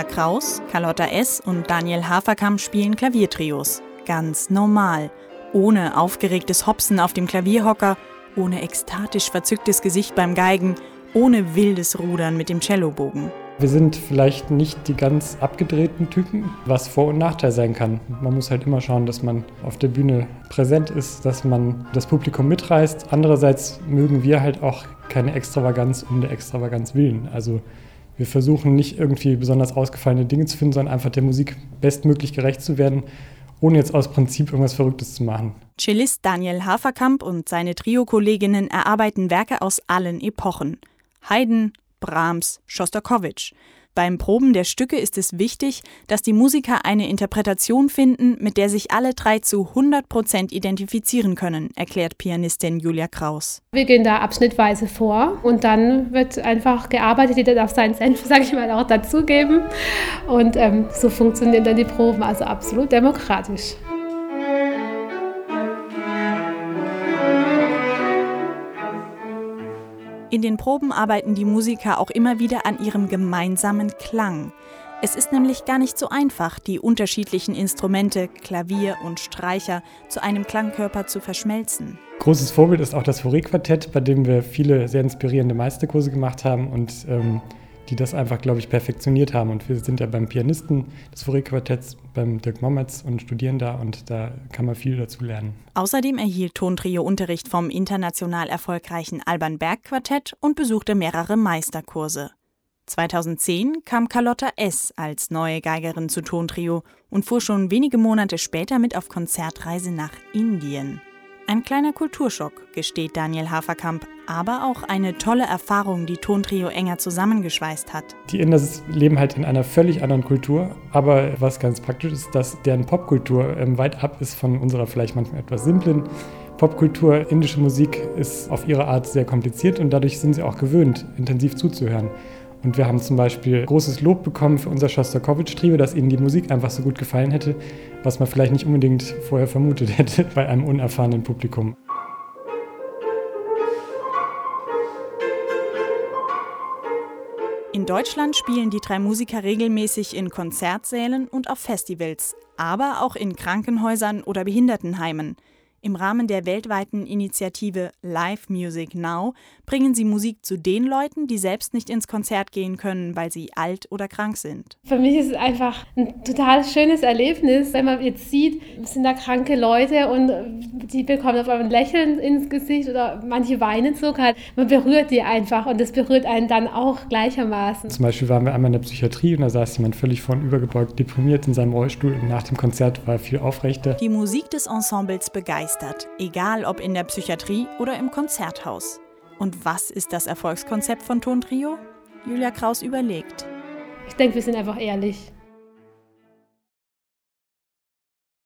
Julia Kraus, Carlotta S. und Daniel Haferkamp spielen Klaviertrios. Ganz normal. Ohne aufgeregtes Hopsen auf dem Klavierhocker, ohne ekstatisch verzücktes Gesicht beim Geigen, ohne wildes Rudern mit dem Cellobogen. Wir sind vielleicht nicht die ganz abgedrehten Typen, was Vor- und Nachteil sein kann. Man muss halt immer schauen, dass man auf der Bühne präsent ist, dass man das Publikum mitreißt. Andererseits mögen wir halt auch keine Extravaganz um der Extravaganz willen. Also wir versuchen nicht irgendwie besonders ausgefallene Dinge zu finden, sondern einfach der Musik bestmöglich gerecht zu werden, ohne jetzt aus Prinzip irgendwas Verrücktes zu machen. Cellist Daniel Haferkamp und seine Trio-Kolleginnen erarbeiten Werke aus allen Epochen. Haydn, Brahms, Schostakowitsch. Beim Proben der Stücke ist es wichtig, dass die Musiker eine Interpretation finden, mit der sich alle drei zu 100% identifizieren können, erklärt Pianistin Julia Kraus. Wir gehen da abschnittweise vor und dann wird einfach gearbeitet, jeder darf seinen Senf, sage ich mal, auch dazugeben. Und so funktionieren dann die Proben, also absolut demokratisch. In den Proben arbeiten die Musiker auch immer wieder an ihrem gemeinsamen Klang. Es ist nämlich gar nicht so einfach, die unterschiedlichen Instrumente, Klavier und Streicher, zu einem Klangkörper zu verschmelzen. Großes Vorbild ist auch das Fauré-Quartett, bei dem wir viele sehr inspirierende Meisterkurse gemacht haben und die das einfach, glaube ich, perfektioniert haben. Und wir sind ja beim Pianisten des Fauré-Quartetts, beim Dirk Mommertz und studieren da und da kann man viel dazu lernen. Außerdem erhielt Tontrio Unterricht vom international erfolgreichen Alban Berg Quartett und besuchte mehrere Meisterkurse. 2010 kam Carlotta S. als neue Geigerin zu Tontrio und fuhr schon wenige Monate später mit auf Konzertreise nach Indien. Ein kleiner Kulturschock, gesteht Daniel Haferkamp, aber auch eine tolle Erfahrung, die Tontrio enger zusammengeschweißt hat. Die Inder leben halt in einer völlig anderen Kultur, aber was ganz praktisch ist, dass deren Popkultur weit ab ist von unserer vielleicht manchmal etwas simplen Popkultur. Indische Musik ist auf ihre Art sehr kompliziert und dadurch sind sie auch gewöhnt, intensiv zuzuhören. Und wir haben zum Beispiel großes Lob bekommen für unser Schostakowitsch-Trio, dass ihnen die Musik einfach so gut gefallen hätte, was man vielleicht nicht unbedingt vorher vermutet hätte bei einem unerfahrenen Publikum. In Deutschland spielen die drei Musiker regelmäßig in Konzertsälen und auf Festivals, aber auch in Krankenhäusern oder Behindertenheimen. Im Rahmen der weltweiten Initiative Live Music Now bringen sie Musik zu den Leuten, die selbst nicht ins Konzert gehen können, weil sie alt oder krank sind. Für mich ist es einfach ein total schönes Erlebnis, wenn man jetzt sieht, es sind da kranke Leute und die bekommen auf einmal ein Lächeln ins Gesicht oder manche weinen sogar. Man berührt die einfach und das berührt einen dann auch gleichermaßen. Zum Beispiel waren wir einmal in der Psychiatrie und da saß jemand völlig vornübergebeugt, deprimiert in seinem Rollstuhl und nach dem Konzert war er viel aufrechter. Die Musik des Ensembles begeistert, egal ob in der Psychiatrie oder im Konzerthaus. Und was ist das Erfolgskonzept von Tontrio? Julia Kraus überlegt. Ich denke, wir sind einfach ehrlich.